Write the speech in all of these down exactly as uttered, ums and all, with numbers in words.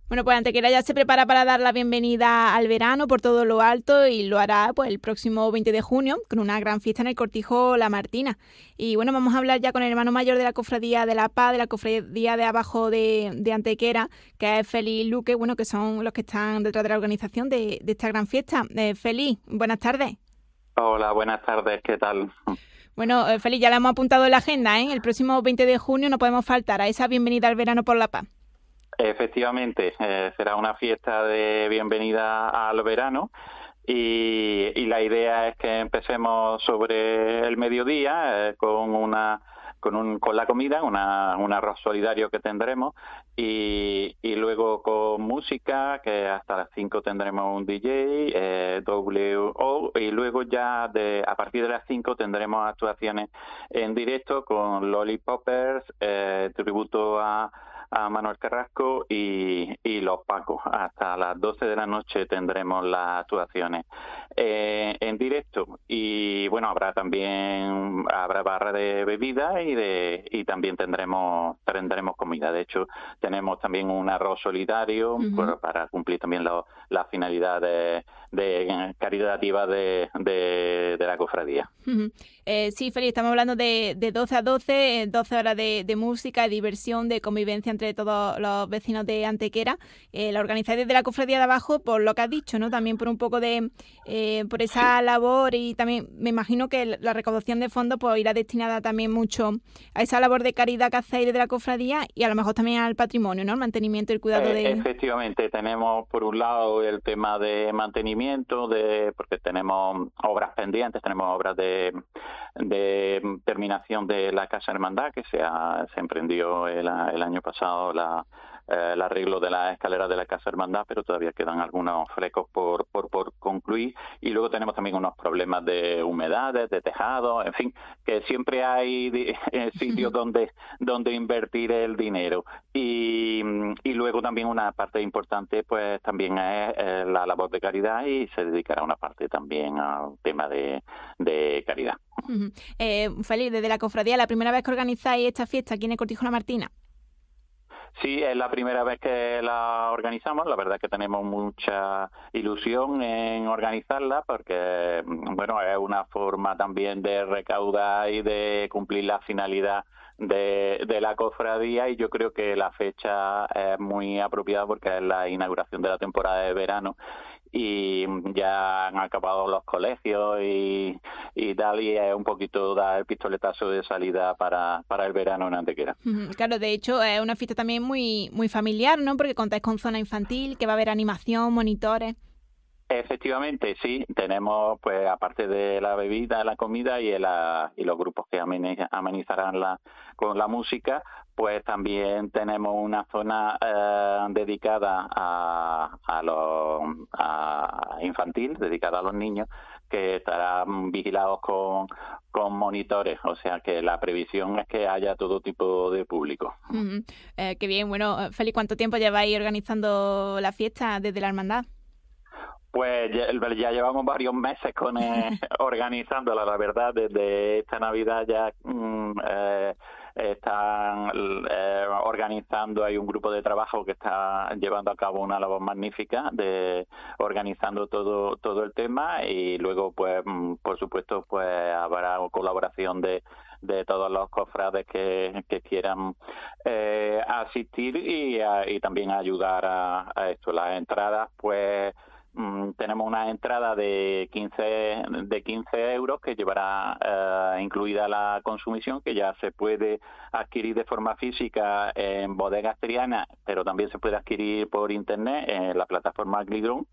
Bueno, pues Antequera ya se prepara para dar la bienvenida al verano por todo lo alto y lo hará pues el próximo veinte de junio con una gran fiesta en el Cortijo La Martina. Y bueno, vamos a hablar ya con el hermano mayor de la Cofradía de la Paz, de la Cofradía de Abajo de, de Antequera, que es Félix Luque, bueno, que son los que están detrás de la organización de, de esta gran fiesta. Eh, Félix, buenas tardes. Hola, buenas tardes, ¿qué tal? Bueno, eh, Félix, ya la hemos apuntado en la agenda, ¿eh? El próximo veinte de junio no podemos faltar a esa bienvenida al verano por la paz. Efectivamente, eh, será una fiesta de bienvenida al verano y, y la idea es que empecemos sobre el mediodía eh, con una con un con la comida, una, un arroz solidario que tendremos y, y luego con música, que hasta las cinco tendremos un D J, eh, W O, y luego ya de a partir de las cinco tendremos actuaciones en directo con Lollipoppers, eh, tributo a a Manuel Carrasco y, y Los Pacos. Hasta las doce de la noche tendremos las actuaciones eh, en directo y bueno, habrá también habrá barra de bebida y de y también tendremos tendremos comida. De hecho, tenemos también un arroz solidario Uh-huh. por, para cumplir también lo, la finalidad de, de caritativa de, de, de la cofradía. Uh-huh. Eh, sí, Félix, estamos hablando de, de doce a doce, eh, doce horas de, de música, de diversión, de convivencia entre todos los vecinos de Antequera. Eh, la organizáis desde la Cofradía de Abajo, por lo que has dicho, ¿no? También por un poco de, eh, por esa labor y también me imagino que la recaudación de fondos pues irá destinada también mucho a esa labor de caridad que hacéis desde la Cofradía y a lo mejor también al patrimonio, ¿no? El mantenimiento y el cuidado Eh, de... Efectivamente, tenemos por un lado el tema de mantenimiento, de porque tenemos obras pendientes, tenemos obras de, de terminación de la Casa Hermandad, que se, ha, se emprendió el, el año pasado la, eh, el arreglo de las escaleras de la Casa Hermandad, pero todavía quedan algunos flecos por, por, por concluir. Y luego tenemos también unos problemas de humedades, de tejado, en fin, que siempre hay sitios donde, donde invertir el dinero. Y, y luego también una parte importante pues también es eh, la labor de caridad y se dedicará una parte también al tema de, de caridad. Uh-huh. Eh, Félix, desde la Cofradía, ¿la primera vez que organizáis esta fiesta aquí en el Cortijo La Martina? Sí, es la primera vez que la organizamos. La verdad es que tenemos mucha ilusión en organizarla porque, bueno, es una forma también de recaudar y de cumplir la finalidad de, de la cofradía y yo creo que la fecha es muy apropiada porque es la inauguración de la temporada de verano y ya han acabado los colegios y, y tal, y es un poquito dar el pistoletazo de salida para, para el verano en Antequera. Uh-huh. Claro, de hecho es una fiesta también muy, muy familiar, ¿no? Porque contáis con zona infantil, que va a haber animación, monitores. Efectivamente, sí, tenemos pues aparte de la bebida, la comida y, el, y los grupos que amenizarán la, con la música, pues también tenemos una zona eh, dedicada a, a los a infantil, dedicada a los niños, que estarán vigilados con, con monitores, o sea que la previsión es que haya todo tipo de público. Uh-huh. Eh, qué bien, bueno, Félix, ¿cuánto tiempo lleváis organizando la fiesta desde la hermandad? Pues ya, ya llevamos varios meses con eh, organizándola, la verdad, desde esta Navidad ya mm, eh, están eh, organizando, hay un grupo de trabajo que está llevando a cabo una labor magnífica de organizando todo todo el tema y luego pues mm, por supuesto pues habrá colaboración de de todos los cofrades que, que quieran eh, asistir y, a, y también ayudar a, a esto. Las entradas pues Mm, tenemos una entrada de quince de quince euros que llevará eh, incluida la consumición, que ya se puede adquirir de forma física en bodegas trianas, pero también se puede adquirir por internet en la plataforma Glidron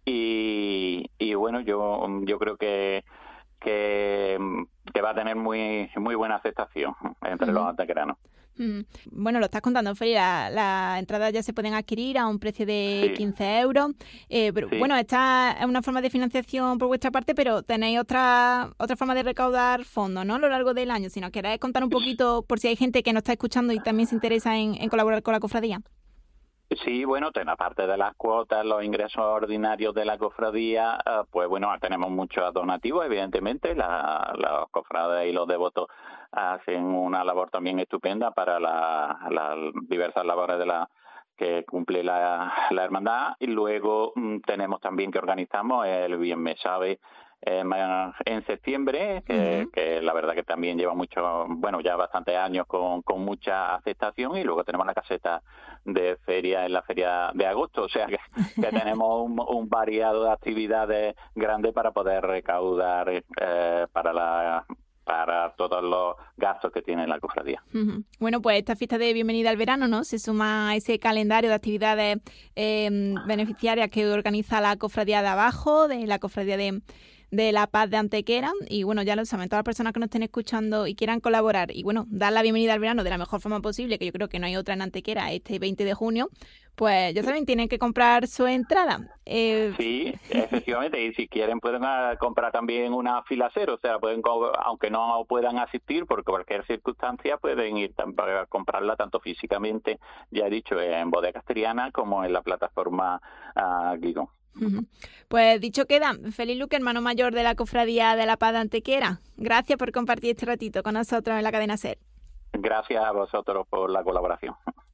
y, y bueno, yo yo creo que que, que va a tener muy muy buena aceptación entre uh-huh. los antequeranos. Bueno, lo estás contando, Félix, las la entradas ya se pueden adquirir a un precio de sí. quince euros, eh, pero sí. Bueno, esta es una forma de financiación por vuestra parte, pero tenéis otra otra forma de recaudar fondos, ¿no? A lo largo del año, si nos queréis contar un poquito, por si hay gente que nos está escuchando y también se interesa en, en colaborar con la cofradía. Sí, bueno, aparte de las cuotas, los ingresos ordinarios de la cofradía, pues bueno, tenemos muchos donativos, evidentemente, la, los cofrades y los devotos hacen una labor también estupenda para las la diversas labores de la que cumple la, la hermandad. Y luego mm, tenemos también que organizamos el Bien Me Sabe eh, en septiembre, que, uh-huh. que la verdad que también lleva mucho, bueno, ya bastantes años con, con mucha aceptación. Y luego tenemos la caseta de feria en la feria de agosto, o sea que, que tenemos un, un variado de actividades grandes para poder recaudar eh, para la para todos los gastos que tiene la cofradía. Uh-huh. Bueno, pues esta fiesta de bienvenida al verano, ¿no?, se suma a ese calendario de actividades eh, beneficiarias que organiza la cofradía de abajo, de la cofradía de, de La Paz de Antequera. Y bueno, ya lo saben, todas las personas que nos estén escuchando y quieran colaborar y bueno, dar la bienvenida al verano de la mejor forma posible, que yo creo que no hay otra en Antequera este veinte de junio, pues ya saben, tienen que comprar su entrada. Eh... Sí, efectivamente, y si quieren pueden comprar también una fila cero, o sea, pueden, aunque no puedan asistir por cualquier circunstancia, pueden ir a comprarla tanto físicamente, ya he dicho, en Bodegas Triana como en la plataforma uh, Guigón. Uh-huh. Pues dicho queda, Félix Luque, hermano mayor de la Cofradía de La Paz de Antequera, gracias por compartir este ratito con nosotros en la cadena SER. Gracias a vosotros por la colaboración.